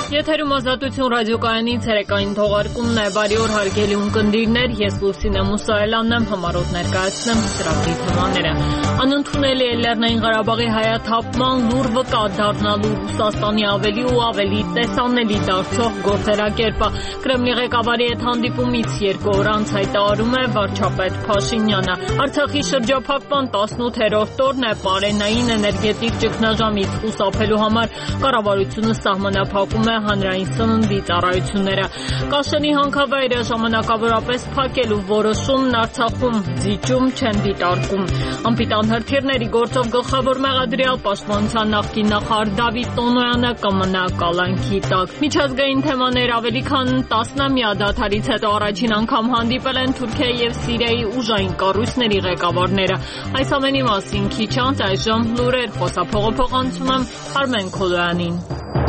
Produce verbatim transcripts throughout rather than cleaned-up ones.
Եթերում Ազատություն ռադիոկայանի ցերեկային թողարկումն է։ Բարի օր հարգելի ունկնդիրներ, ես Լուսինե Մուսայելյանն եմ, համառոտ ներկայացնեմ ծրագրի թեմաները։ Անընդունելի է Լեռնային Ղարաբաղի հայաթափման լուրը կա դառնալու Ռուսաստանի ավելի ու ավելի տեսանելի դարձող գործելակերպը։ Կրեմլի ղեկավարի հետ հանդիպումից երկու օր անց հայտարարում է վարչապետ Փաշինյանը։ Արցախի շրջափակման տասնութերորդ օրն է, պարենային էներգետիկ ճգնաժամից խուսափելու համար կառավարությունը սահմանափակում է հանրային սննդի ծառայությունները։ Կաշենի հանքավայրը ժամանակավորապես փակելու որոշումն Արցախում ձիճում չեն դիտարկում։ Անպիտան հրթիռների գործով գլխավոր մեղադրյալ պաշտպանության նախկին նախարար Դավիթ Տոնոյանը կմնա կալանքի տակ։ Միջազգային թեմաներ ավելի քան տասնամյա դադարից հետո առաջին անգամ հանդիպել են Թուրքիայի և Սիրիայի ուժային կառույցների ղեկավարները։ Այս ամենի մասին քիչ անց այժմ լուրեր, խոսափողը փոխանցում եմ Արմեն Քոլոյանին։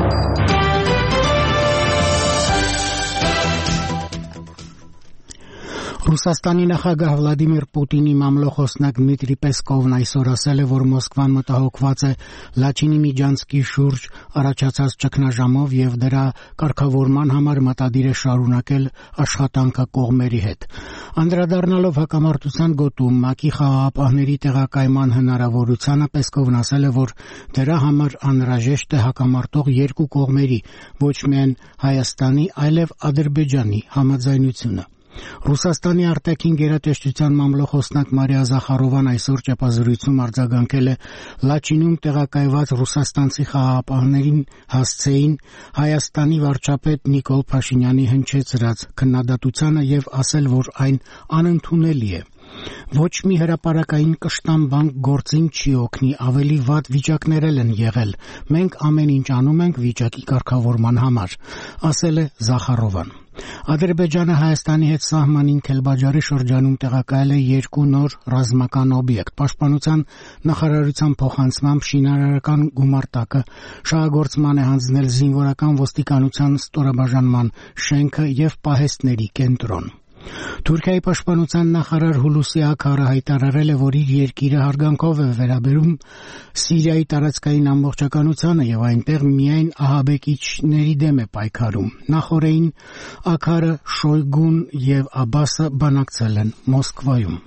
Ռուսաստանի նախագահ Վլադիմիր Պուտինի մամլոխոսնակ Դմիտրի Պեսկովն այսօր ասել է, որ Մոսկվան մտահոգված է Լաչինի Միջանցկի շուրջ առաջացած ճգնաժամով եւ դրա կարգավորման համար մտադիր է շարունակել աշխատանքը կողմերի հետ։ Անդրադառնալով հակամարտության գոտում ՄԱԿ-ի խաղաղապահների տեղակայման հնարավորությանը, Պեսկովն ասել է, որ դրա համար անհրաժեշտ է հակամարտող երկու կողմերի, ոչ միայն Հայաստանի, այլև Ադրբեջանի համաձայնությունը։ Ռուսաստանի արտաքին գերատեսչության մամլոխոսնակ Մարիա Զախարովան այսօր ճեպազրույցում արձագանքել է Լաչինում տեղակայված ռուսաստանցի խաղաղապահներին հասցեին Հայաստանի վարչապետ Նիկոլ Փաշինյանի հնչեցրած քննադատությանը եւ ասել, որ այն անընդունելի է։ Ոչ մի հրապարակային կշտամբան գործին չի օգնի, ավելի վատ վիճակներ են եղել։ Մենք ամեն ինչ անում ենք վիճակի կարգավորման համար, ասել է Զախարովան։ Ադրբեջանը Հայաստանի հետ սահմանին Քելբաջարի շրջանում տեղակայել է երկու նոր ռազմական օբյեկտ։ Պաշտպանության նախարարության փոխանցմամբ շինարարական գումարտակը շահագործման է հանձնել զինվորական ոստիկանության ստորաբաժանման շենքը եւ պահեստների կենտրոն։ Թուրքիայի պաշտպանության նախարար Հուլուսի Աքարը հայտարարել է, որ իր երկիրը հարգանքով է վերաբերում Սիրիայի տարածքային ամբողջականությանը եւ այնտեղ միայն ահաբեկիչների դեմ է պայքարում։ Նախորդին Աքարը, Շոյգուն եւ Աբասը բանակցել են Մոսկվայում։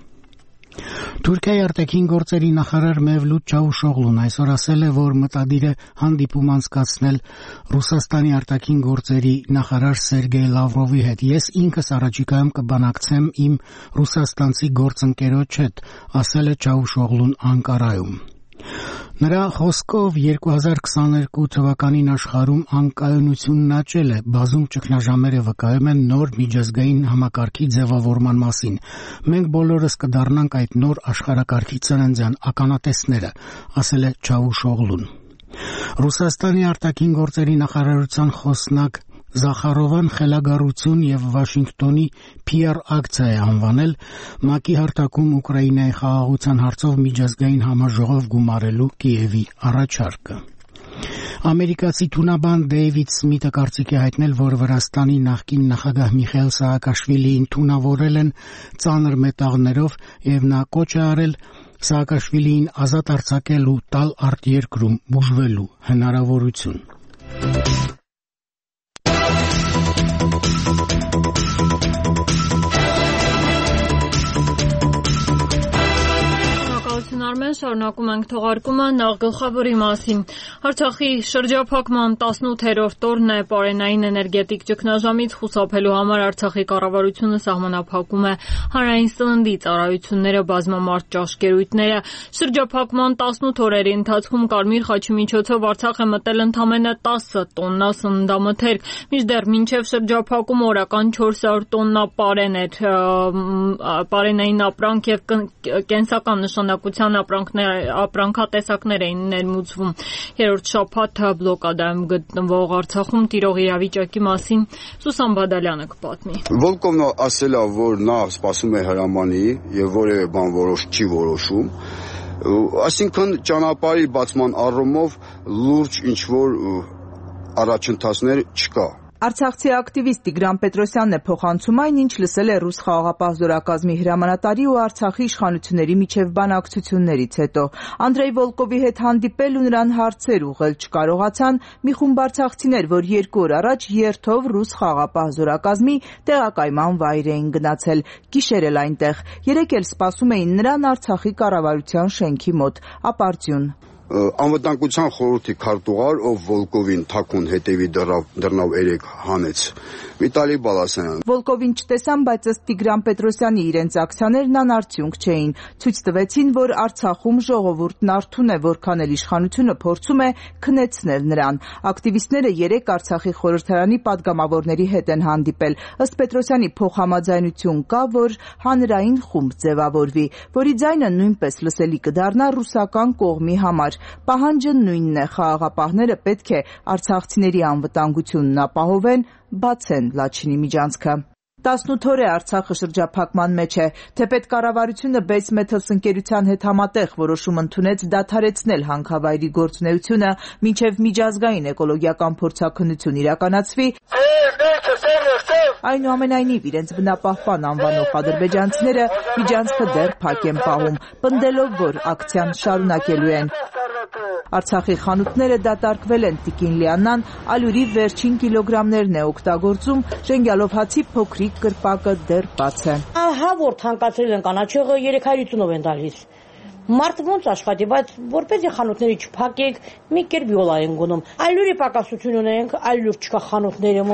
Թուրքիայի արտաքին գործերի նախարար Մևլութ Չավուշօղլուն այսօր ասել է, որ մտադիր է հանդիպում անցկացնել Ռուսաստանի արտաքին գործերի նախարար Սերգեյ Լավրովի հետ։ Ես ինքս առաջիկայում կբանակցեմ իմ ռուսաստանցի գործընկերոջ հետ, ասել է Չավուշօղլուն Անկարայում։ Նրա խոսքով երկու հազար քսաներկու թվականին աշխարհում անկայունությունն աճել է, բազում ճգնաժամերը վկայում են նոր միջազգային համակարգի ձևավորման մասին։ Մենք բոլորս կդառնանք այդ նոր աշխարհակարգի ծննդյան ականատեսները, ասել է Չավուշօղլուն։ Ռուսաստանի արտաքին գործերի նախարարության խոսնակ Զախարովան խելագարություն եւ Վաշինգտոնի Փի Արր ակցիա է անվանել ՄԱԿ-ի հարթակում Ուկրաինայի խաղաղության հարցով միջազգային համաժողով գումարելու Կիևի առաջարկը։ Ամերիկացի թունաբան Դեյվիդ Սմիթը կարծիք է հայտնել, որ Վրաստանի նախկին նախագահ Միխայիլ Սաակաշվիլիին թունավորել են ծանր մետաղներով եւ նա կոչ է արել Սաակաշվիլիին ազատ արձակել ու տալ արտերկրում բուժվելու հնարավորություն։ Արմեն, շարունակում ենք թողարկումը նախ գլխավորի մասին։ Արցախի շրջափակման տասնութերորդ օրն է, պարենային էներգետիկ ճգնաժամից խուսափելու համար Արցախի կառավարությունը սահմանափակում է հանրային սննդի ծառայությունները, բազմամարդ ճաշկերույթները։ Շրջափակման տասնութ օրերի ընթացքում Կարմիր խաչի միջոցով Արցախ է մտել ընդամենը տասը տոննա սննդամթերք, մինչդեռ մինչև շրջափակում օրական չորս հարյուր տոննա պարեն էր, պարենային ապրանք եւ կենսական նշանակության ապրանքատեսակներ էին ներմուծվում։ Երրորդ շաբաթը բլոկադայում գտնվող Արցախում տիրող իրավիճակի մասին Սուսան Բադալյանը կպատմի։ Վոլկովն ասել է, որ նա սպասում է հրամանի եւ որևէ բան որոշ չի որոշում։ Այսինքն ճանապարհի բացման առումով լուրջ ինչ որ առաջընթացներ չկա։ Արցախցի ակտիվիստ Տիգրան Պետրոսյանն է փոխանցում այն, ինչ լսել է ռուս խաղաղապահ զորակազմի հրամանատարի ու Արցախի իշխանությունների միջև բանակցություններից հետո։ Անդրեյ Վոլկովի հետ հանդիպել ու նրան հարցեր ուղղել չկարողացան մի խումբ արցախցիներ, որ երկու օր առաջ երթով ռուս խաղաղապահ զորակազմի տեղակայման վայր էին գնացել, գիշեր էլ այնտեղ։ Երեկ էլ սպասում էին նրան Արցախի կառավարության շենքի մոտ, ապարդյուն։ Անվտանգության խորհրդի քարտուղար, ով Վոլկովին թաքուն հետևի դռնով երեք հանեց, Վիտալի Բալասանյան։ Վոլկովին չտեսան, բայց ըստ Տիգրան Պետրոսյանի իրենց ակցիաներն անարդյունք չէին։ Ցույց տվեցին, որ Արցախում ժողովուրդն արթուն է, որքան էլ իշխանությունը փորձում է քնեցնել նրան։ Ակտիվիստները երեկ Արցախի խորհրդարանի падգամավորների հետ են հանդիպել։ Ըստ Պետրոսյանի փոխհամաձայնություն կա, որ հանրային խումբ ձևավորվի, որի ձայնը նույնպես լսելի կդառնա ռուսական կողմի համար։ Պահանջը նույնն է, խաղաղապահները պետք է արցախցիների անվտանգությունն ապահովեն, բացեն Լաչինի միջանցքը։ տասնութ օր է Արցախը շրջափակման մեջ է, թեպետ կառավարությունը Base Metals ընկերության հետ համատեղ որոշում ընդունեց դադարեցնել հանքավայրի գործունեությունը, մինչև միջազգային էկոլոգիական փորձաքննություն իրականացվի։ Այնուամենայնիվ, իրենց բնապահպան անվանող ադրբեջանցիները միջանցքը դեռ փակ են պահում, պնդելով, որ ակցիան շարունակելու են։ Արցախի խանութները դատարկվել են, Տիկին Լիաննան ալյուրի վերջին կիլոգրամներն է օգտագործում, ժենգյալով հացի փոքրիկ կրպակը դեռ բաց է։ Ահա որ թանկացրել են կանաչեղը երեք հարյուր ութով են տալիս։ Մարդը ոնց աշխատի, բայց որպեսզի խանութները չփակեք, մի կերպ յոլա են գնում։ Ալյուրի պակասություն ունենք, ալյուր չկա խանութներում։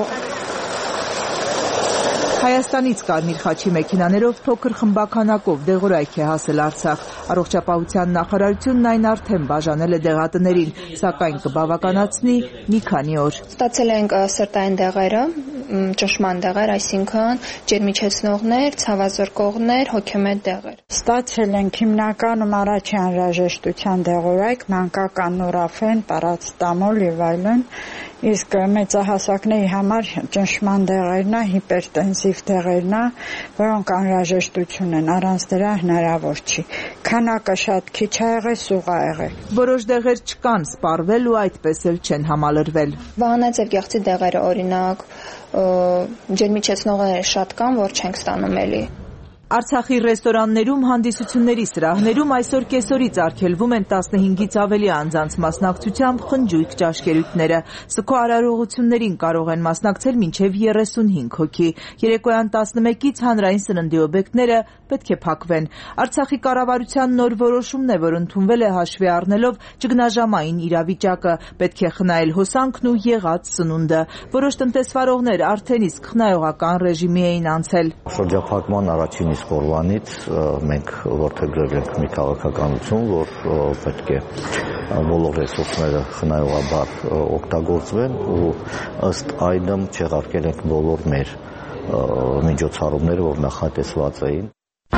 Հայաստանից Կարմիր խաչի մեքենաներով փոքր խմբականակով դեղորայք է հասել Արցախ։ Առողջապահության նախարարությունն այն արդեն բաժանել է դեղատներին, սակայն կբավականացնի մի քանի օր։ Ստացել ենք սրտային դեղերը, ճշմարտ դեղեր, այսինքն ջերմիչեցնողներ, ցավազրկողներ, հոգեմետ դեղեր։ Ստացել ենք հիմնականում առաջին անհրաժեշտության դեղորայք, մանկական նորաֆեն, պարացետամոլ եւ այլն, իսկ մեծահասակների համար ճնշման դեղերն է, հիպերտենսիվ դեղերն է, որոնք անհրաժեշտություն են, առանց դրա հնարավոր չի։ Քանակը շատ քիչ է եղել, սուղ է եղել։ Որոշ դեղեր չկան, սպառվել ու այդպես էլ չեն համալրվել։ Վահանաձև եւ գեղձի դեղերը, օրինակ, ջերմիչեցնողները շատ կան, որ չենք ստանում էլի։ Արցախի ռեստորաններում, հանդիսությունների սրահներում այսօր կեսօրից արգելվում են տասնհինգից ավելի անձանց մասնակցությամբ խնջույք ճաշկերույթները։ Սգո արարողություններին կարող են մասնակցել մինչև երեսունհինգ հոգի։ Երեկոյան տասնմեկից հանրային սննդի օբյեկտները պետք է փակվեն։ Արցախի կառավարության նոր որոշումն է, որ ընդունվել է հաշվի առնելով ճգնաժամային իրավիճակը, պետք է խնայել հոսանքն ու եղած սնունդը։ Որոշ տնտեսվարողներ արդեն իսկ խնայողական ռեժիմի էին անցել։ Շրջափակման առաջին իսկ օրվանից մենք որդեգրել ենք մի քաղաքականություն, որ պետք է բոլոր ռեսուրսները խնայողաբար օգտագործվեն ու ըստ այդմ չեղարկել ենք բոլոր մեր միջոցառումները, որ նախատեսված էին։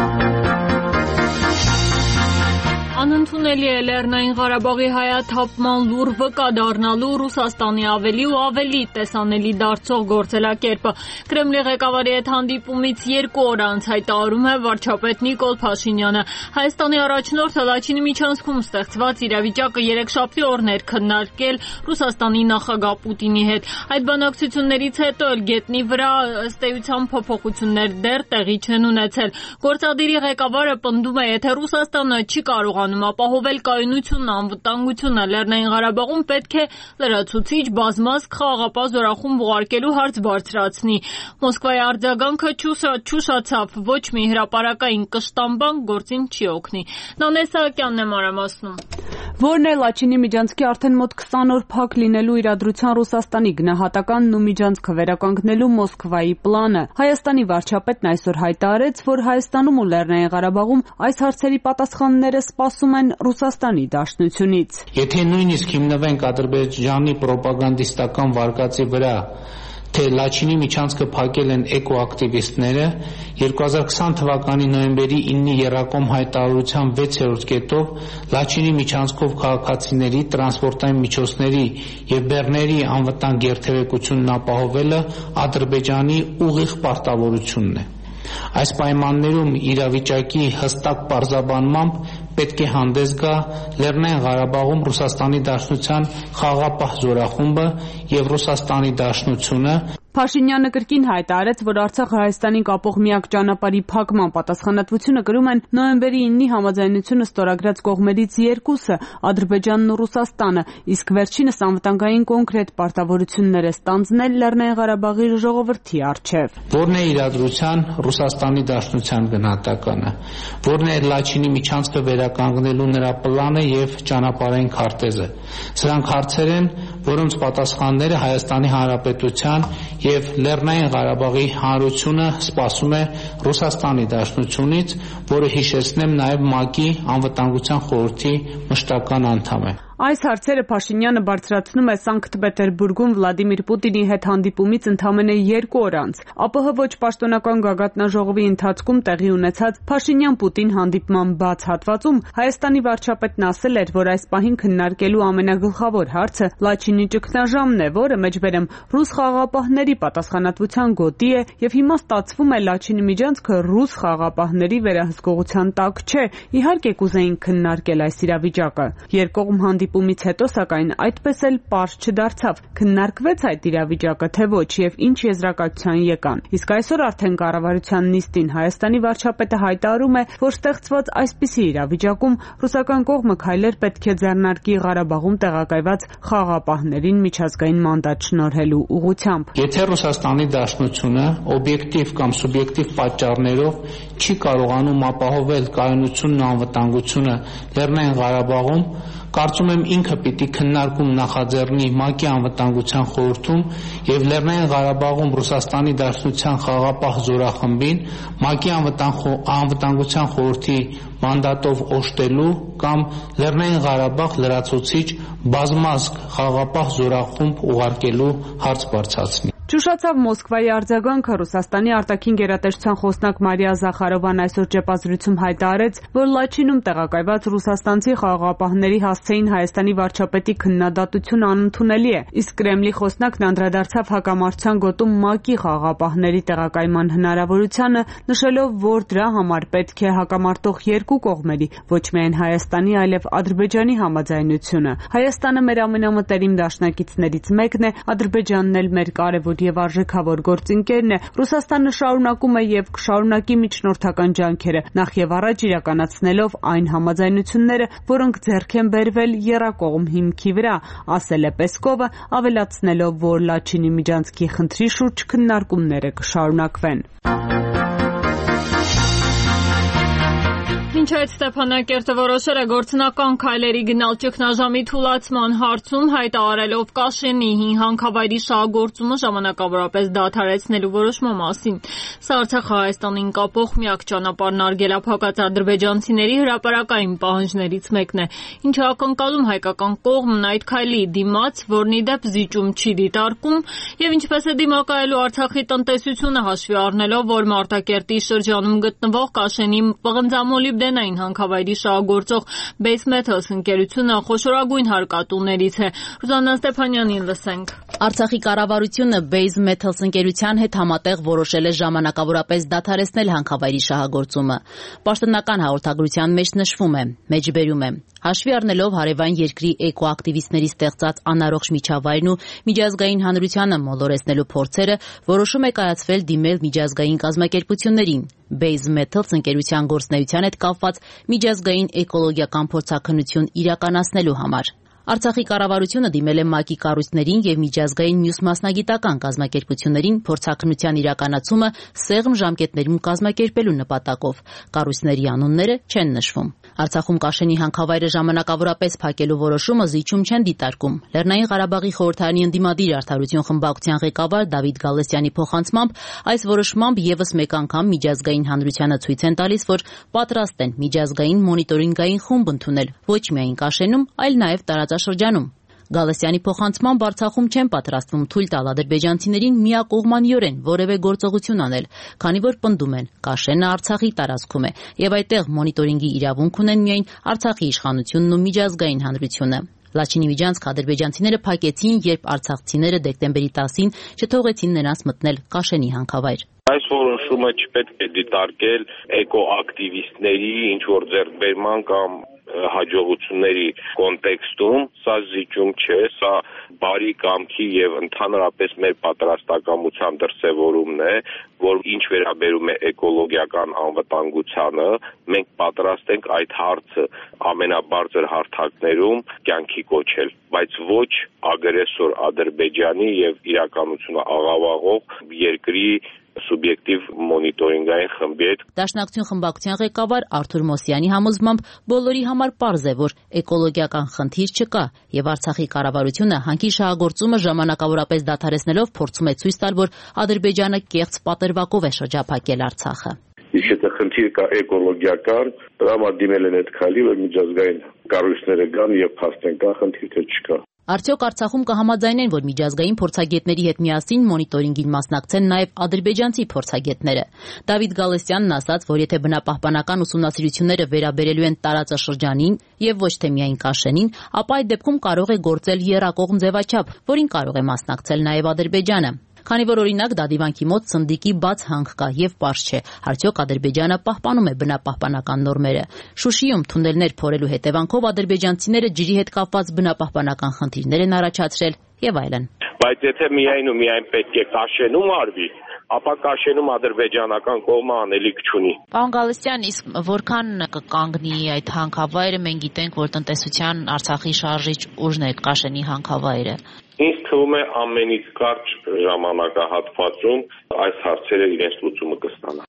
Անընդունելի է Լեռնային Ղարաբաղի հայաթափման լուր վկա դառնալու Ռուսաստանի ավելի ու ավելի տեսանելի դարձող գործելակերպը։ Կրեմլի ղեկավարի հետ հանդիպումից երկու օր անց հայտարարում է վարչապետ Նիկոլ Փաշինյանը։ Հայաստանի առաջնորդը Լաչինի միջանցքում ստեղծված իրավիճակը երեքշաբթի օրն էր քննարկել Ռուսաստանի նախագահ Պուտինի հետ։ Այդ բանակցություններից հետո էլ գետնի վրա ըստ էության փոփոխություններ դեռ տեղի չեն ունեցել։ Գործադիրի ղեկավարը պնդում է, եթե Ռուսաստանը չի կարող ապահովել կայունությունն, անվտանգությունը Լեռնային Ղարաբաղում պետք է լրացուցիչ բազմազգ խաղաղապահ զորախումբ ուղարկելու հարց բարձրացնի։ Մոսկվայի արձագանքը չուշացավ, ոչ մի հրապարակային կշտամբան գործին չի օգնի։ Նանե Սահակյանն է մանրամասնում։ Որն է Լաչինի միջանցքի արդեն մոտ քսան օր փակ լինելու իրադրության Ռուսաստանի գնահատականն ու միջանցքը վերականգնելու Մոսկվայի պլանը։ Հայաստանի վարչապետն այսօր հայտարարեց, որ Հայաստանում ու Լեռնային Ղարաբաղում այս հարցերի պատասխանները սպասում են Ռուսաստանի Դաշնությունից։ Եթե նույնիսկ հիմնվենք Ադրբեջանի պրոպագանդիստական վարկածի վրա, թե Լաչինի միջանցքը փակել են էկոակտիվիստները, երկու հազար քսան թվականի նոյեմբերի իննի եռակոմ հայտարարության վեցերորդ կետով Լաչինի միջանցքով քաղաքացիների, տրանսպորտային միջոցների եւ բեռների անվտանգ երթևեկությունն ապահովելը Ադրբեջանի ուղիղ պարտավորությունն է։ Այս պայմաններում իրավիճակի հստակ պարզաբանմամբ պետք է հանդես գա Լեռնային Ղարաբաղում Ռուսաստանի Դաշնության խաղաղապահ զորախումբը եւ Ռուսաստանի Դաշնությունը։ Փաշինյանը կրկին հայտարարեց, որ Արցախը Հայաստանին կապող միակ ճանապարհի փակման պատասխանատվությունը կրում են նոյեմբերի իննի համաձայնությունը ստորագրած կողմերից երկուսը՝ Ադրբեջանն ու Ռուսաստանը, իսկ վերջինս անվտանգային կոնկրետ պարտավորություններ է ստանձնել Լեռնային Ղարաբաղի ժողովրդի առջև։ Որն է իրադրության Ռուսաստանի Դաշնության գնահատականը, որն է Լաչինի միջանցքը վերականգնելու նրա պլանը եւ ճանապարհային քարտեզը։ Սրանք հարցեր են, որոնց պատասխանները Հայաստանի Հանրապետության եւ Լեռնային Ղարաբաղի հանրությունը սպասում է Ռուսաստանի Դաշնությունից, որը հիշեցնեմ նաեւ ՄԱԿ-ի անվտանգության խորհրդի մշտական անդամ է։ Այս հարցերը Փաշինյանը բարձրացնում է Սանկտ Պետերբուրգում Վլադիմիր Պուտինի հետ հանդիպումից ընդամենը երկու օր անց։ ԱՊՀ ոչ պաշտոնական գագաթնաժողովի ընթացքում տեղի ունեցած Փաշինյան-Պուտին հանդիպման բաց հատվածում Հայաստանի վարչապետն ասել էր, որ այս պահին քննարկելու ամենագլխավոր հարցը Լաչինի ճգնաժամն է, որը մեջբերեմ ռուս խաղաղապահների պատասխանատվության գոտի է, եւ հիմա ստացվում է Լաչինի միջանցքը ռուս խաղաղապահների վերահսկողության տակ չէ։ Իհարկե կուզեին քննարկել այս իրավիճակը։ Երկկողմ հանդիպումից հետո, սակայն, այդպես էլ պարզ չդարձավ, քննարկվեց այդ իրավիճակը, թե ոչ եւ ինչ եզրակացության եկան։ Իսկ այսօր արդեն կառավարության նիստին Հայաստանի վարչապետը հայտարարում է, որ ստեղծված այսպիսի իրավիճակում ռուսական կողմը քայլեր պետք է ձեռնարկի Ղարաբաղում տեղակայված խաղաղապահներին միջազգային մանդատ շնորհելու ուղղությամբ։ Եթե Ռուսաստանի Դաշնությունը օբյեկտիվ կամ սուբյեկտիվ պատճառներով չի կարողանում ապահովել կայունությունն ու անվտանգությունը Լեռնային Ղարաբաղում, կարծում եմ ինքը պիտի քննարկում նախաձեռնի ՄԱԿ-ի անվտանգության խորհրդում եւ Լեռնային Ղարաբաղում Ռուսաստանի Դաշնության խաղաղապահ զորախմբին ՄԱԿ-ի անվտանգության խորհրդի մանդատով օժտելու կամ Լեռնային Ղարաբաղ լրացուցիչ բազմազգ խաղաղապահ զորախումբ ուղարկելու հարց բարձրացնի։ Ճուշացավ Մոսկվայի արձագանքը։ Ռուսաստանի արտաքին գերատեսչության խոսնակ Մարիա Զախարովան այսօր ճեպազրույցում հայտարարեց, որ Լաչինում տեղակայված ռուսաստանցի խաղաղապահների հասցեին Հայաստանի վարչապետի քննադատությունը անընդունելի է, իսկ Կրեմլի խոսնակն անդրադարձավ հակամարտության գոտում ՄԱԿ-ի խաղաղապահների տեղակայման հնարավորությանը, նշելով, որ դրա համար պետք է հակամարտող երկու կողմերի, ոչ միայն Հայաստանի, այլև Ադրբեջանի համաձայնությունը։ Հայաստանը մեր ամենամտերիմ դաշնակիցներից մեկն է, Ադրբեջանն էլ մեր կարևոր եւ արժեքավոր գործընկերն է։ Ռուսաստանը շարունակում է եւ կշարունակի միջնորդական ջանքերը, նախ եւ առաջ իրականացնելով այն համաձայնությունները, որոնք ձեռք են բերվել եռակողմ հիմքի վրա, ասել է Պեսկովը, ավելացնելով, որ Լաչինի միջանցքի խնդրի շուրջ քննարկումները կշարունակվեն։ Մինչ այդ Ստեփանակերտը որոշել է գործնական քայլերի գնալ ճգնաժամի թուլացման հարցում, հայտարարելով Կաշենի հին հանքավայրի շահագործումը ժամանակավորապես դադարեցնելու որոշման մասին։ Սա Արցախը Հայաստանին կապող միակ ճանապարհն արգելափակած ադրբեջանցիների հրապարակային պահանջներից մեկն է, ինչը ակնկալում հայկական կողմն այդ քայլի դիմաց, որն ի դեպ զիջում չի դիտարկում, եւ ինչպես է դիմակայելու Արցախի տնտեսությունը հաշվի առնելով, որ Մարտակերտի շրջանում գտնվող Կաշենի պղնձամոլիբդենային հանքավայրի շահագործող Base Metals ընկերությունը խոշորագույն հարկատուներից է։ Ռուզաննա Ստեփանյանին լսենք։ Արցախի կառավարությունը Base Metals ընկերության հետ համատեղ որոշել է ժամանակավորապես դադարեցնել հանքավայրի շահագործումը։ Պաշտոնական հաղորդագրության մեջ նշվում է, մեջբերում է. Հաշվի առնելով հարևան երկրի էկոակտիվիստների ստեղծած անառողջ միջավայրն ու միջազգային հանրությանը մոլորեցնելու փորձերը, որոշում է կայացվել դիմել միջազգային կազմակերպություններին, Base Metals ընկերության գործունեության հետ կապված միջազգային էկոլոգիական փորձաքննություն իրականացնելու համար։ Արցախի կառավարությունը դիմել է ՄԱԿ-ի կառույցներին եւ միջազգային մյուս մասնագիտական կազմակերպություններին փորձաքննության իրականացումը սեղմ ժամկետներում կազմակերպելու նպատակով։ Կառույցների անունները չեն նշվում։ Արցախում Կաշենի հանքավայրը ժամանակավորապես փակելու որոշումը զիջում չեն դիտարկում։ Լեռնային Ղարաբաղի խորհրդարանի ընդդիմադիր արդարություն խմբակցության ղեկավար Դավիթ Գալստյանի փոխանցմամբ այս որոշմամբ եւս մեկ անգամ միջազգային հանրությանը ցույց են տալիս, որ պատրաստ են միջազգային մոնիտորինգային խումբ ընդունել ոչ միայն Կաշենում, այլ նաեւ տարածաշրջանում։ Գալստյանի փոխանցմամբ Արցախում չեն պատրաստվում թույլ տալ ադրբեջանցիներին միակողմանիորեն որևէ գործողություն անել, քանի որ պնդում են Կաշենը Արցախի տարածքում է եւ այդտեղ մոնիտորինգի իրավունք ունեն միայն Արցախի իշխանությունն ու միջազգային հանրությունը։ Լաչինի միջանցքը ադրբեջանցիները փակեցին, երբ արցախցիները դեկտեմբերի տասին չթողեցին նրանց մտնել Կաշենի հանքավայր։ Այս որոշումը չպետք է դիտարկել էկոակտիվիստների ինչ որ ձեռքբերման կամ հաջողությունների կոնտեքստում, սա զիջում չէ, սա բարի կամքի եւ ընդհանրապես մեր պատրաստակամության դրսեւորումն է, որ ինչ վերաբերում է էկոլոգիական անվտանգությանը, մենք պատրաստ ենք այդ հարցը ամենաբարձր հարթակներում կյանքի կոչել, բայց ոչ ագրեսոր Ադրբեջանի եւ իրականությունը աղավաղող երկրի սուբյեկտիվ մոնիտորինգային խմբի հետ։ Դաշնակցություն խմբակցության ղեկավար Արթուր Մոսյանի համոզմամբ բոլորի համար պարզ է, որ էկոլոգիական խնդիր չկա եւ Արցախի կառավարությունը հանքի շահագործումը ժամանակավորապես դադարեցնելով փորձում է ցույց տալ, որ Ադրբեջանը կեղծ պատրվակով է շրջափակել Արցախը։ Եթե խնդիր կա էկոլոգիական, դրա համար դիմել են այդ քայլի, որ միջազգային կառույցները գան եւ փաստեն կա խնդիր թե չկա։ Արդյոք Արցախում կհամաձայնեն, որ միջազգային փորձագետների հետ միասին մոնիտորինգին մասնակցեն նաև ադրբեջանցի փորձագետները։ Դավիթ Գալստյանն ասաց, որ եթե բնապահպանական ուսումնասիրությունները վերաբերելու են տարածաշրջանին եւ ոչ թե միայն Կաշենին, ապա այդ դեպքում կարող է գործել եռակողմ ձևաչափ, որին կարող է մասնակցել նաև Ադրբեջանը։ Քանի որ օրինակ Դադիվանքի մոտ Սնդիկի բաց հանք կա եւ պարզ չէ, արդյոք Ադրբեջանը պահպանում է բնապահպանական նորմերը։ Շուշիում թունելներ փորելու հետևանքով ադրբեջանցիները ջրի հետ կապված բնապահպանական խնդիրներ են առաջացրել եւ այլն։ Բայց եթե միայն ու միայն պետք է Կաշենում արվի, ապա Կաշենում ադրբեջանական կողմը անելիք չունի։ Պարոն Գալստյան, իսկ որքան կկանգնի այդ հանքավայրը, մենք գիտենք, որ տնտեսության Արցախի շարժիչ ուժն է Կաշենի հանքավայրը։ Ինձ թվում է ամենից կարճ ժամանակահատվածում այս հարցերը իրենց լուծումը կստանան։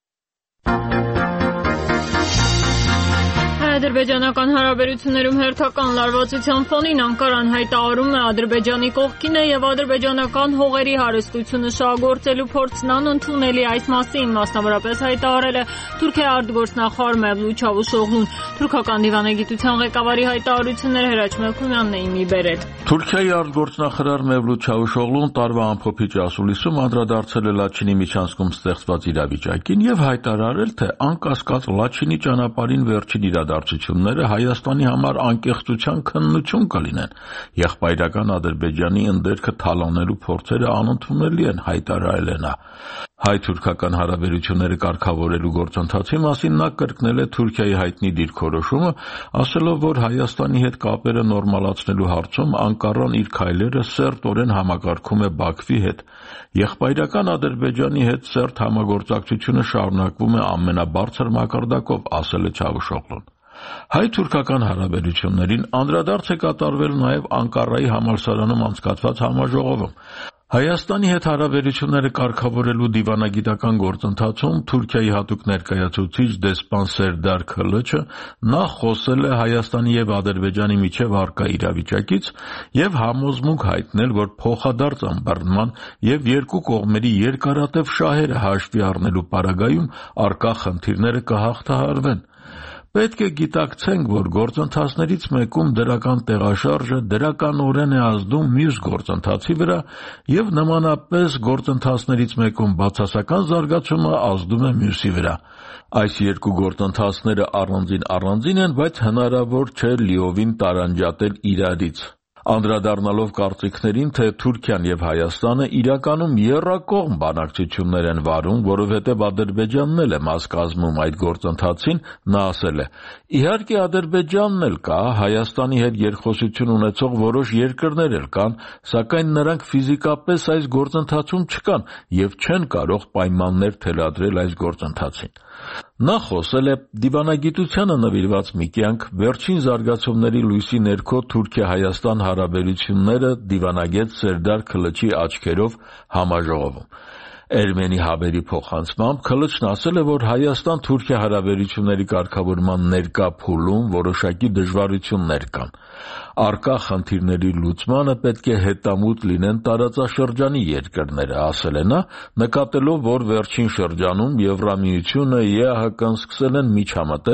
Հայ-ադրբեջանական հարաբերություններում հերթական լարվածության ֆոնին Անկարան հայտարարում է Ադրբեջանի կողքին է եւ ադրբեջանական հողերի հարստությունը շահագործելու փորձն անընդունելի այս մասին մասնավորապես հայտարարել է Թուրքիայի արտգործնախարար Մևլութ Չավուշօղլուն։ Թուրքական դիվանագիտության ղեկավարի հայտարարությունները Հրաչ Մելքումյանն էին մի բերել։ Թուրքիայի արտգործնախարար Մևլութ Չավուշօղլուն տարվա ամփոփիչ ասուլիսում անդրադարձել է Լաչինի միջանցքում ստեղծված իրավիճակին եւ հայտարարել, թե անկասկած Լաչինի ճանապարհին վերջին իրադարձությունները Հայաստանի համար անկեղծության քննություն կլինեն։ Եղբայրական Ադրբեջանի ընդերքը թալանելու փորձերը անընդունելի են, հայտարարել է նա։ Հայ-թուրքական հարաբերությունները կարգավորելու գործընթացի մասին նա կրկնել է Թուրքիայի հայտնի դիրքորոշումը, ասելով, որ Հայաստանի հետ կապերը նորմալացնելու հարցում Անկարան իր քայլերը սերտորեն համակարգում է Բաքվի հետ։ Եղբայրական Ադրբեջանի հետ սերտ համագործակցությունը շարունակվում է ամենաբարձր մակարդակով, ասել է Չավուշօղլուն։ Հայ-թուրքական հարաբերություններին անդրադարձ է կատարվել նաև Անկարայի համալսարանում անցկացված համաժողովում։ Հայաստանի հետ հարաբերությունները կարգավորելու դիվանագիտական գործընթացում Թուրքիայի հատուկ ներկայացուցիչ դեսպան Սերդար Քլչը նախ խոսել է Հայաստանի եւ Ադրբեջանի միջև առկա իրավիճակից եւ համոզմունք հայտնել, որ փոխադարձ ըմբռնման եւ երկու կողմերի երկարատև շահերը հաշվի առնելու պարագայում առկա խնդիրները կհաղթահարվեն։ Պետք է գիտակցենք, որ գործընթացներից մեկում դրական տեղաշարժը դրականորեն է ազդում մյուս գործընթացի վրա եւ նմանապես գործընթացներից մեկում բացասական զարգացումը ազդում է մյուսի վրա։ Այս երկու գործընթացները առանձին առանձին են, բայց հնարավոր չէ լիովին տարանջատել իրարից։ Անդրադառնալով կարծիքներին, թե Թուրքիան եւ Հայաստանը իրականում եռակողմ բանակցություններ են վարում, որովհետեւ Ադրբեջանն էլ է մաս կազմում այդ գործընթացին, նա ասել է. «Իհարկե Ադրբեջանն էլ կա, Հայաստանի հետ երկխոսություն ունեցող որոշ երկրներ էլ կան, սակայն նրանք ֆիզիկապես այս գործընթացում չկան եւ չեն կարող պայմաններ թելադրել այս գործընթացին»։ Նա խոսել է դիվանագիտությանը նվիրված մի կյանք վերջին զարգացումների լույսի ներքո Թուրքիա-Հայաստան հարաբերությունները դիվանագետ Սերդար Քլչի աչքերով համաժողովում։ Էրմենի հաբերի փոխանցմամբ Քլչն ասել է, որ Հայաստան-Թուրքիա հարաբերությունների կարգավորման ներկա փուլում որոշակի դժվարություններ կան։ Առկա խնդիրների լուծմանը պետք է հետամուտ լինեն տարածաշրջանի երկրները, ասել է նա, նկատելով, որ վերջին շրջանում Եվրամիությունը, ԵԱՀԿ-ն սկսել են միջամտել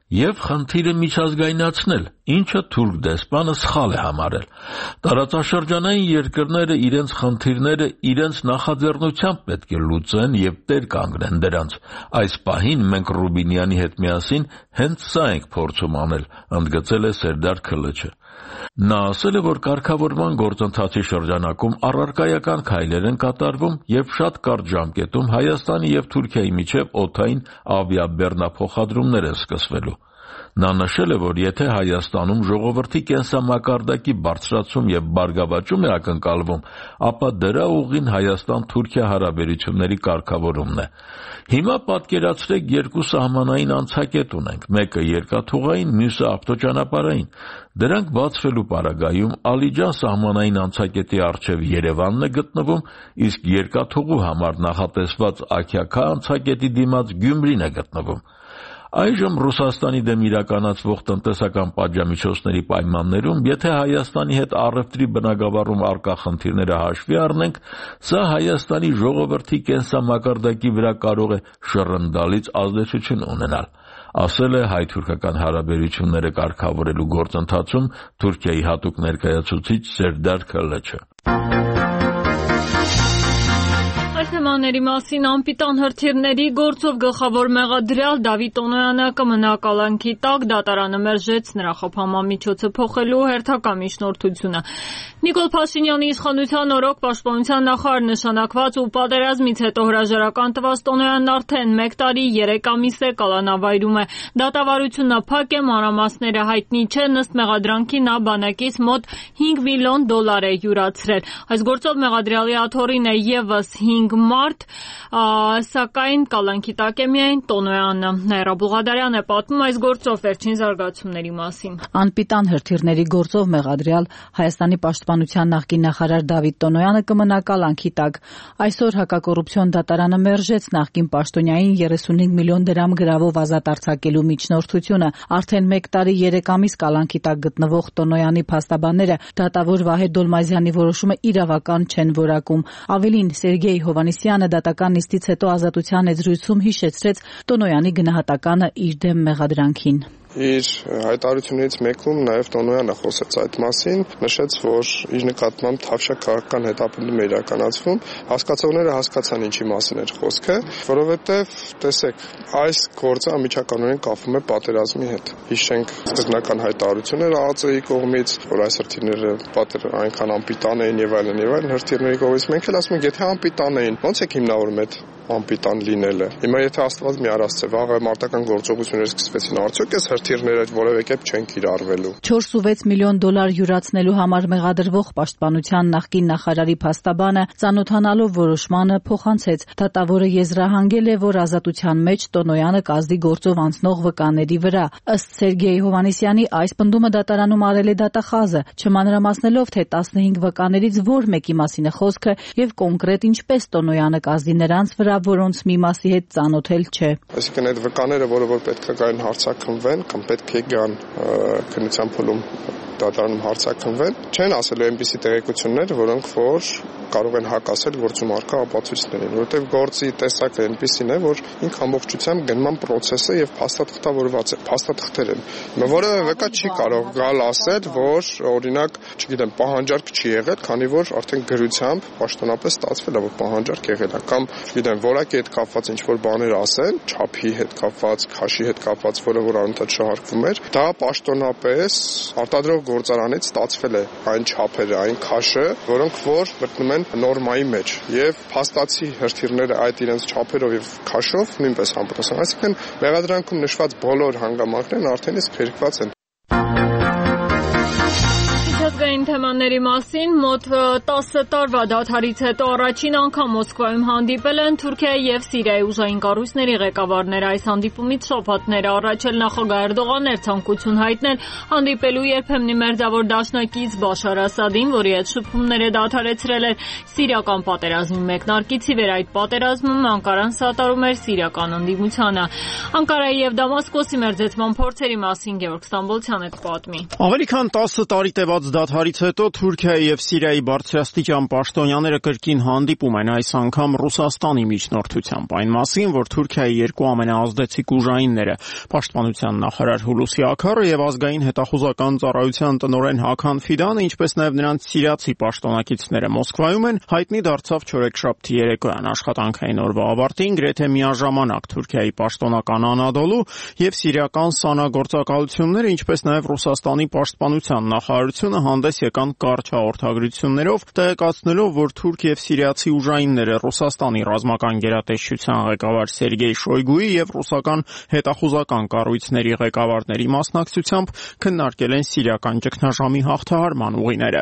եւ խնդիրը միջազգայնացնել, ինչը թուրք դեսպանը սխալ է համարել։ Տարածաշրջանային երկրները իրենց խնդիրները իրենց նախաձեռնությամբ պետք է լուծեն եւ տեր կանգնեն դրանց։ Այս պահին մենք Ռուբինյանի հետ միասին հենց սա ենք փորձում անել, ընդգծել է Սերդար Քլչը։ Նա ասել է, որ կարգավորման գործընթացի շրջանակում առարկայական քայլեր են կատարվում եւ շատ կարճ ժամկետում Հայաստանի եւ Թուրքիայի միջեւ օդային ավիաբեռնափոխադրումներ են սկսվելու։ Նա նշել է, որ եթե Հայաստանում ժողովրդի կենսամակարդակի բարձրացում եւ բարգավաճում է ակնկալվում, ապա դրա ուղին Հայաստան-Թուրքիա հարաբերությունների կարգավորումն է։ Հիմա պատկերացրեք երկու սահմանային անցակետ ունենք, մեկը երկաթուղային, մյուսը ավտոճանապարհային։ Դրանք բացվելու պարագայում Ալիջան սահմանային անցակետի առջև Երևանն է գտնվում, իսկ երկաթուղու համար նախատեսված Աքիաքա անցակետի դիմաց Գյումրին է գտնվում։ Այժմ Ռուսաստանի դեմ իրականացվող տնտեսական պատժամիջոցների պայմաններում, եթե Հայաստանի հետ առևտրի բնագավառում առկա խնդիրները հաշվի առնենք, սա Հայաստանի ժողովրդի կենսամակարդակի վրա կարող է շռնդալից ազդեցություն ունենալ, ասել է հայ-թուրքական հարաբերությունները կարգավորելու գործընթացում Թուրքիայի հատուկ ներկայացուցիչ Սերդար Քլչը։ Թեմաների մասին անպիտան հրթիռների գործով գլխավոր մեղադրյալ Դավիթ Տոնոյանը կմնա կալանքի տակ, դատարանը մերժեց նրա խփամամիջոցը փոխելու հերթական միջնորդությունը։ Նիկոլ Փաշինյանի իշխանության օրոք պաշտպանության նախարար նշանակված ու պատերազմից հետո հրաժարական տված Տոնոյանն արդեն մեկ տարի երեք ամիս է կալանավայրում է։ Դատավարությունը փակ է, մանրամասները հայտնի չեն, ըստ մեղադրանքի նա բանակից մոտ հինգ միլիոն դոլար է յուրացրել։ Այս գործով մեղադրյալի աթոռին է եւս հինգ մարդ, սակայն կալանքի տակ է միայն Տոնոյանը։ Նաիրա Բուղադարյան է պատմում այս գործով վերջին զարգացումների մասին։ Անպիտան հրթիռների գործով մեղադրյալ Հայաստանի պաշտպանության նախկին նախարար Դավիթ Տոնոյանը կմնա կալանքի տակ։ Այսօր հակակոռուպցիոն դատարանը մերժեց նախկին պաշտոնյային երեսունհինգ միլիոն դրամ գրավով ազատ արձակելու միջնորդությունը։ Արդեն մեկ տարի երեք ամիս կալանքի տակ գտնվող Տոնոյանի փաստաբանները դատավոր Վահե Դոլմազյանի որոշումը իրավական չեն որակում։ Ավելին, Սերգեյ Հովհաննիսյանը դատական նիստից հետո ազատության զրույցում հիշեցրեց Տոնոյանի գնահատականը իր դեմ մեղադրանքին։ Իր հայտարարություններից մեկում նաև Տոնոյանը խոսեց այդ մասին, նշեց, որ իր նկատմամբ թավշյա քաղաքական հետապնդում է իրականացվում, հասկացողները հասկացան ինչի մասին էր խոսքը, որովհետև տեսեք, այս գործը անմիջականորեն կապվում է պատերազմի հետ։ Հիշենք սկզբնական հայտարարությունները ԱԱԾ-ի կողմից, որ այս հրթիռները պատեր այնքան անպիտան էին եւ այլն եւ այլն հրթիռների կողմից։ Մենք էլ ասում ենք, եթե անպիտան էին, ո՞նց եք հիմնավորում այդ անպիտան լինելը։ Հիմա եթե Աստված մի արածը վաղը մարտական գործողություններ սկսվեցին, արդյոք այս հրթիռները որևէ կերպ չեն կիրառվելու։ չորս ու վեց միլիոն դոլար յուրացնելու համար մեղադրվող պաշտպանության նախկին նախարարի փաստաբանը ծանոթանալով որոշմանը փոխանցեց։ Դատավորը եզրահանգել է, որ ազատության մեջ Տոնոյանը կազդի գործով անցնող վկաների վրա։ Ըստ Սերգեյ Հովհաննիսյանի այս պնդումը դատարանում արել է դատախազը, չմանրամասնելով, թե տասնհինգ վկաներից որ մեկի մասին է խոսքը եւ կոնկրետ ինչպես Տոնոյանը կազդի նրանց վրա, որոնց մի մասի հետ ծանոթել չէ։ Այսինքն այդ վկաները, որը որ պետք է գան հարցաքննվեն կամ պետք է գան քննության փուլում դատարանում հարցաքննվեն, չեն ասել այնպիսի տեղեկություններ, որոնք որ կարող են հակասել գործում առկա ապացույցներին, որովհետև գործի տեսակը այնպիսին է, որ ինք ամբողջությամբ գնման process-ը եւ փաստաթղթավորված է, փաստաթղթեր են։ Որևէ վկա չի կարող գալ ասել, որ օրինակ, չգիտեմ, պահանջարկ չի եղել, քանի որ արդեն գրությամբ պաշտոնապես ստացվել է, որ պահանջարկ եղել է, կամ չգիտեմ, որակի հետ կապված ինչ-որ բաներ ասեն, չափի հետ կապված, քաշի հետ կապված, որը որ անընդհատ շահարկվում էր, դա պաշտոնապես արտադրող գործարանից ստացվել է այն չափերը, այն քաշը, որոնք որ մտնում են նորմայի մեջ եւ փաստացի հրթիռները այդ իրենց չափերով եւ քաշով նույնպես համապատասխան են։ Այսինքն մեղադրանքում նշված բոլոր հանգամանքներն արդեն իսկ փրկված են։ Միջազգային թեմաների մասին մոտ տասը տարվա դադարից հետո առաջին անգամ Մոսկվայում հանդիպել են Թուրքիայի եւ Սիրիայի ուժային կառույցների ղեկավարները։ Այս հանդիպումից շաբաթներ առաջ էլ նախագահ Էրդողանն էր ցանկություն հայտնել հանդիպելու երբեմնի մերձավոր դաշնակից Բաշար Ասադին, որի հետ շփումները դադարեցրել էր սիրիական պատերազմի մեկնարկից ի վեր։ Այդ պատերազմում Անկարան սատարում էր սիրիական ընդդիմությանը։ Անկարայի եւ Դամասկոսի մերձեցման փորձերի մասին Գևորգ Ստամբոլցյանը կպատմի։ Ավելի քան տասը տարի տևած դադարի տարիից հետո Թուրքիայի եւ Սիրիայի բարձրաստիճան պաշտոնյաները կրկին հանդիպում են, այս անգամ Ռուսաստանի միջնորդությամբ։ Այն մասին, որ Թուրքիայի երկու ամենաազդեցիկ ուժայինները, պաշտպանության նախարար Հուլուսի Աքարը եւ ազգային հետախուզական ծառայության տնօրեն Հական Ֆիդանը, ինչպես նաեւ նրանց սիրիացի պաշտոնակիցները Մոսկվայում են, հայտնի դարձավ չորեքշաբթի երեկոյան աշխատանքային օրվա ավարտին գրեթե միաժամանակ Թուրքիայի պաշտոնական Անադոլու եւ սիրիական Սանա գործակալությունները, ինչպես նաեւ Ռուսաստանի պաշտպանության նախարարությունը հանդես եկան կարճ հաղորդագրություններով, տեղեկացնելով, որ թուրք եւ սիրիացի ուժայինները Ռուսաստանի ռազմական գերատեսչության ղեկավար Սերգեյ Շոյգուի եւ ռուսական հետախուզական կառույցների ղեկավարների մասնակցությամբ քննարկել են սիրիական ճգնաժամի հաղթահարման ուղիները։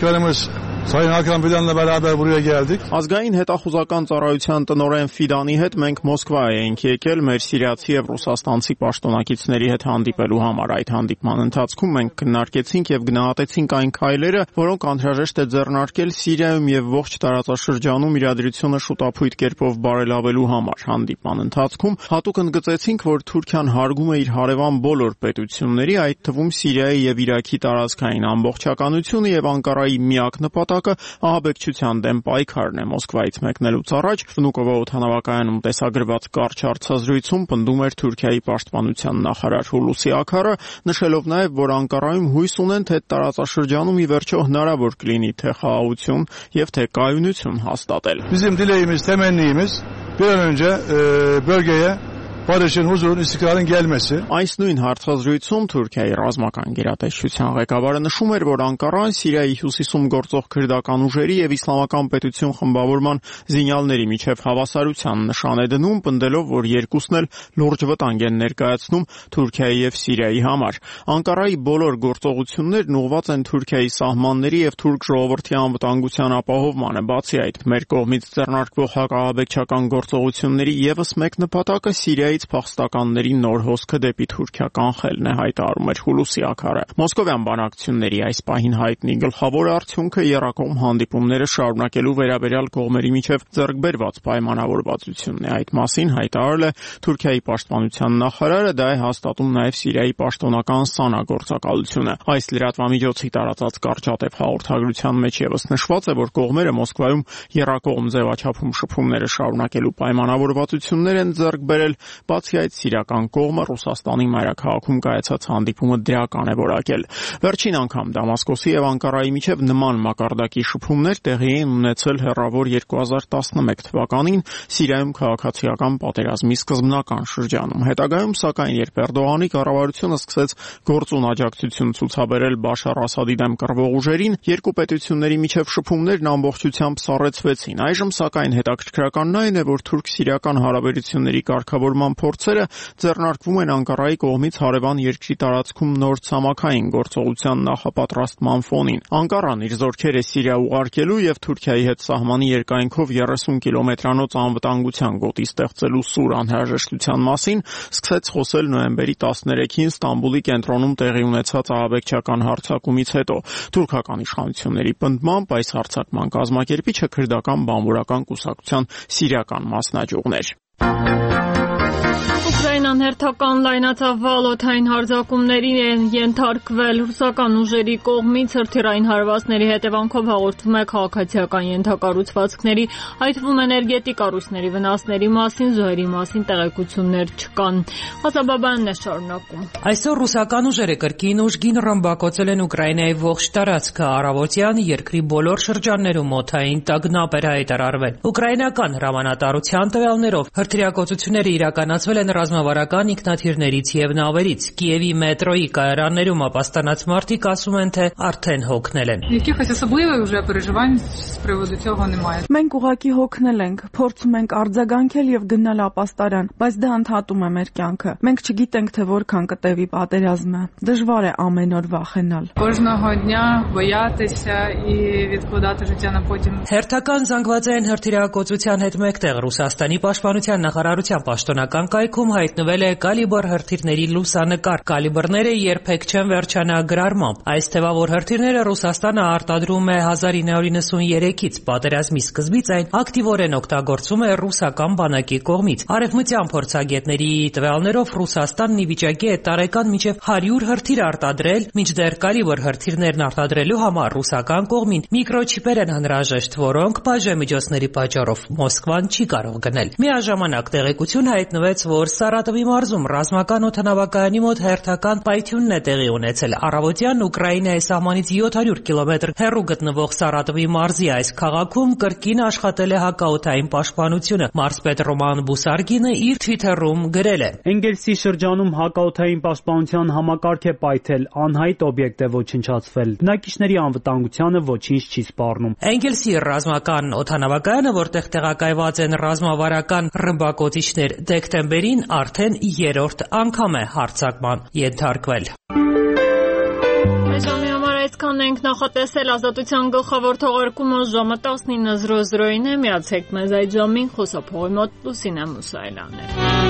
Ազգային հետախուզական ծառայության տնօրեն Ֆիդանի հետ մենք Մոսկվա էինք եկել մեր սիրիացի եւ ռուսաստանցի պաշտոնակիցների հետ հանդիպելու համար։ Այդ հանդիպման ընթացքում մենք քննարկեցինք եւ գնահատեցինք այն քայլերը, որոնք անհրաժեշտ է ձեռնարկել Սիրիայում եւ ողջ տարածաշրջանում իրադրությունը շուտափույթ կերպով բարելավելու համար։ Հանդիպման ընթացքում հատուկ ընդգծեցինք, որ Թուրքիան հարգում է իր հարևան բոլոր պետությունների, այդ թվում Սիրիայի եւ Իրաքի տարածքային ամբողջականությունը եւ Անկարայի միակ նպատակը ահաբեկչության դեմ պայքարն է։ Մոսկվայից մեկնելուց առաջ Վնուկովո օդանավակայանում տեսագրված կարճ հարցազրույցում պնդում էր Թուրքիայի պաշտպանության նախարար Հուլուսի Աքարը, նշելով նաեւ, որ Անկարայում հույս ունեն, թե տարածաշրջանում ի վերջո հնարավոր կլինի թե խաղաղություն եւ թե կայունություն հաստատել։ Bizim dileğimiz, temennimiz bir an önce e, bölgeye barışın, huzurun, istikrarın gelmesi. Այս նույն հարցազրույցում Թուրքիայի ռազմական գերատեսչության ղեկավարը նշում էր, որ Անկարան Սիրիայի հյուսիսում գործող քրդական ուժերի եւ իսլամական պետություն խմբավորման զինյալների միջև հավասարության նշան է դնում, պնդելով, որ երկուսն էլ լուրջ վտանգ են ներկայացնում Թուրքիայի եւ Սիրիայի համար։ Անկարայի բոլոր գործողություններն ուղղված են Թուրքիայի սահմանների եւ թուրք ժողովրդի անվտանգության ապահովմանը։ Բացի այդ, մեր կողմից ձեռնարկվող հակաահաբեկչական գործողությունների եւս մեկ նպատակը Սիրիայի փախստականների նոր հոսքը դեպի Թուրքիա կանխելն է, հայտարարում էր Հուլուսի Աքարը։ Մոսկովյան բանակցությունների այս պահին հայտնի գլխավոր արդյունքը եռակողմ հանդիպումները շարունակելու վերաբերյալ կողմերի միջև ձեռք բերված պայմանավորվածությունն է։ Այդ մասին հայտարարել է Թուրքիայի պաշտպանության նախարարը, դա է հաստատում նաև Սիրիայի պաշտոնական Սանա գործակալությունը։ Այս լրատվամիջոցի տարածած կարճատև հաղորդագրության մեջ եւս նշված է, որ կողմերը Մոսկվայում եռակողմ ձևաչափում շփումները շարունակելու պայմանավորվածություններ են ձեռք բերել։ Բացի այդ, սիրիական կողմը Ռուսաստանի մայրաքաղաքում կայացած հանդիպումը դրական է որակել։ Վերջին անգամ Դամասկոսի եւ Անկարայի միջև նման մակարդակի շփումներ տեղի էին ունեցել հեռավոր երկու հազար տասնմեկ թվականին Սիրիայում քաղաքացիական պատերազմի սկզբնական շրջանում։ Հետագայում, սակայն, երբ Էրդողանի կառավարությունը սկսեց գործուն աջակցություն ցուցաբերել Բաշար Ասադի դեմ կռվող ուժերին, երկու պետությունների միջև շփումներն ամբողջությամբ սառեցվեցին։ Այժմ, սակայն, հետաքրքրականն այն է, որ թուրք-սիրիական հարաբերությունների կարգավորման փորձերը ձեռնարկվում են Անկարայի կողմից հարևան երկրի տարածքում նոր ցամաքային գործողության նախապատրաստման ֆոնին։ Անկարան իր զորքերը Սիրիա ուղարկելու եւ Թուրքիայի հետ սահմանի երկայնքով երեսուն կիլոմետրանոց անվտանգության գոտի ստեղծելու սուր անհրաժեշտության մասին սկսեց խոսել նոյեմբերի տասներեքին Ստամբուլի կենտրոնում տեղի ունեցած ահաբեկչական հարձակումից հետո։ Թուրքական իշխանությունների պնդմամբ այս հարձակման կազմակերպիչը քրդական բանվորական կուսակցության սիրիական մասնաճյուղն էր։ Ուկրաինան հերթական լայնածավալ օդային հարձակումների են ենթարկվել ռուսական ուժերի կողմից հրթիռային հարվածների հետևանքով հաղորդվում է քաղաքացիական ենթակառուցվածքների, այդ թվում էներգետիկ կառույցների վնասների մասին, զոհերի մասին տեղեկություններ չկան։ Ղազաբաբյանն է շարունակում։ Այսօր ռուսական ուժերը կրկին ուժգին ռմբակոծել են Ուկրաինայի ողջ տարածքը, առավոտյան երկրի բոլոր շրջաններում օդային տագնապ էր հայտարարվել։ Ուկրաինական հրամանատարության տվյալներով հրթիռակոծությունները իրականացվել են ռազմավարական ինքնաթիռներից եւ նավերից։ Կիևի մետրոյի կայարաններում ապաստանած մարդիկ ասում են, թե արդեն հոգնել են։ Մենք ուղղակի հոգնել ենք, փորձում ենք արձագանքել եւ գնալ ապաստարան, բայց դա ընդհատում է մեր կյանքը։ Մենք չգիտենք, թե որքան կտևի պատերազմը։ Դժվար է ամեն օր վախենալ։ Հերթական զանգվածային հրթիռակոծության հետ մեկտեղ Ռուսաստանի պաշտպանության նախարարության պաշտոնական կայքում հայտնվել հայտնվել է կալիբր հրթիռների լուսանկար։ Կալիբրները երբեք չեն վերջանա գրառմամբ։ Այս թևավոր հրթիռները Ռուսաստանը արտադրում է հազար ինը հարյուր նվսուներեքից, պատերազմի սկզբից այն ակտիվորեն օգտագործում է ռուսական բանակի կողմից։ Արևմտյան փորձագետների տվյալներով Ռուսաստանն ի վիճակի է տարեկան մինչև հարյուր հրթիռ արտադրել, մինչդեռ կալիբր հրթիռներն արտադրելու համար ռուսական կողմին միկրոչիպեր են անհրաժեշտ, որոնք բաժանմիջոցների պատճառով Մոսկվան չի կարող գնել։ Միաժամանակ տեղեկություն հայտնվեց, որ Սարատովի մարզում ռազմական օդանավակայանի մոտ հերթական պայթյունն է տեղի ունեցել։ Առավոտյան Ուկրաինայի սահմանից յոթ հարյուր կիլոմետր հեռու գտնվող Սարատովի մարզի այս քաղաքում կրկին աշխատել է հակաօդային պաշտպանությունը։ Մարզպետ Ռոման Բուսարգինը իր Twitter-ում գրել է. Էնգելսի շրջանում հակաօդային պաշտպանության համակարգ է պայթել, անհայտ օբյեկտ է ոչնչացվել։ Բնակիչների անվտանգությանը ոչինչ չի սպառնում։ Էնգելսի ռազմական օդանավակայանը, որտեղ տեղակայված են ռազմավարական ռմբակոծիչներ, դեկտեմբերին արդեն երրորդ անգամ է հարձակման ենթարկվել։ Այժմի համար այսքանն ենք նախատեսել Ազատության գլխավոր թողարկումը ժամը տասնինը զրո զրոին է, միացեք մեզ այդ ժամին, խոսափողի մոտ Լուսինե Մուսայելյանն է։